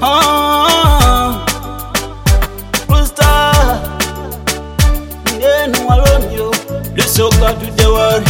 Rooster, then alone you. The soca to the world.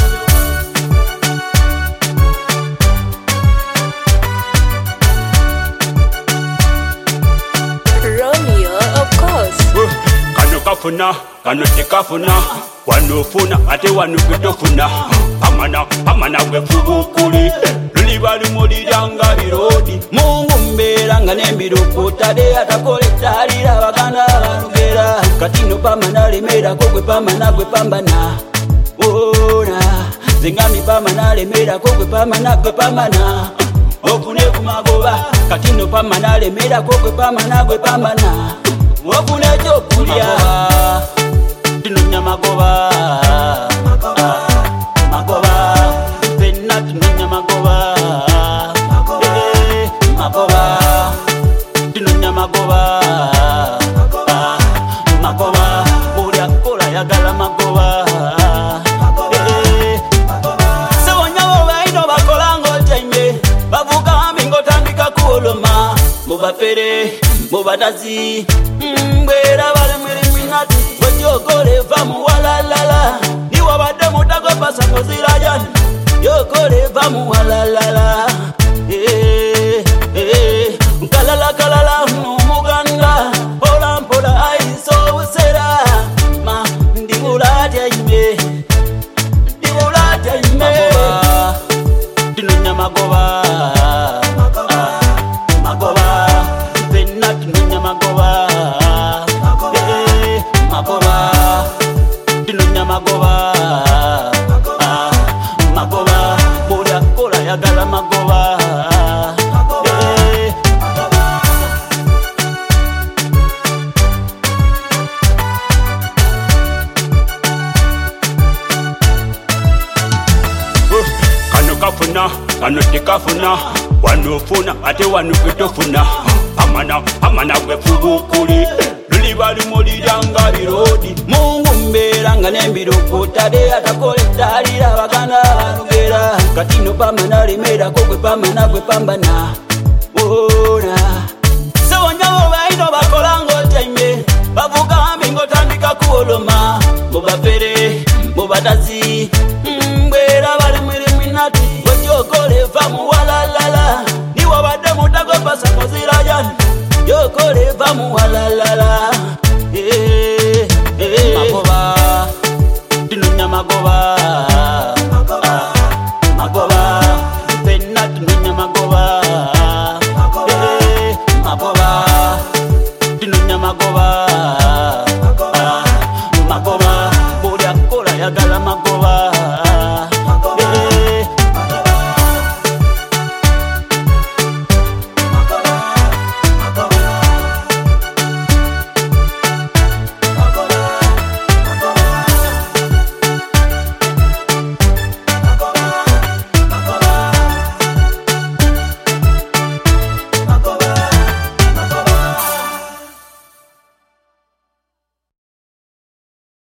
Romeo, of course. Kano kafuna, kano tekafuna. Wanufuna, ate wanukitofuna. Pamana we fubukuli. Lulibali muliranga birodi. Mungu mbelanga nembiruku tade atakoletalira baganda balugera katino pamana lemera kokwe pamana gwe pambana ona zengami pamana lemera kokwe pamana gwe pambana ofune kumagoba katino pamana lemera kokwe pamana gwe pambana ofune kyokulya tino nyamagoba magoba penna tino nyamagoba magoba tino nyamagoba magoba ulya kola yagala magoba sewonyabo baino bakolanga otenge bavuga mbingotandika kuoloma mubafere mubadazi mbwera bali mwiriminati wejogole va muwalalala niwabadde mutagopasa ngozirajani yogole va muwalalala kalala kalala numuganda pola pola aiso usera ma ndibulate ime tinunya magoba magoba penna tinunya magoba magoba tinunya magoba magoba bola kola yagala magoba kano tekafuna wanufuna ate wanukitofuna pamana we fubukuli lulibali muliranga birodi Mungu mbelanga nembiruku tade atakoletalira baganda balugera katino pamana lemera kokwe pamana gwe pambana ona sewonyabo baino bakolanga otenge bavuga mbingotandika kuoloma mubafere mubadazi mbwera bali mwiriminati wejogole va muwalalala niwabadde mutagopasa ngozirajani yogole va muwalalala magoba tinunya magoba magoba penna tinunya magoba magoba tinunya magoba magoba bulya kola yagala magoba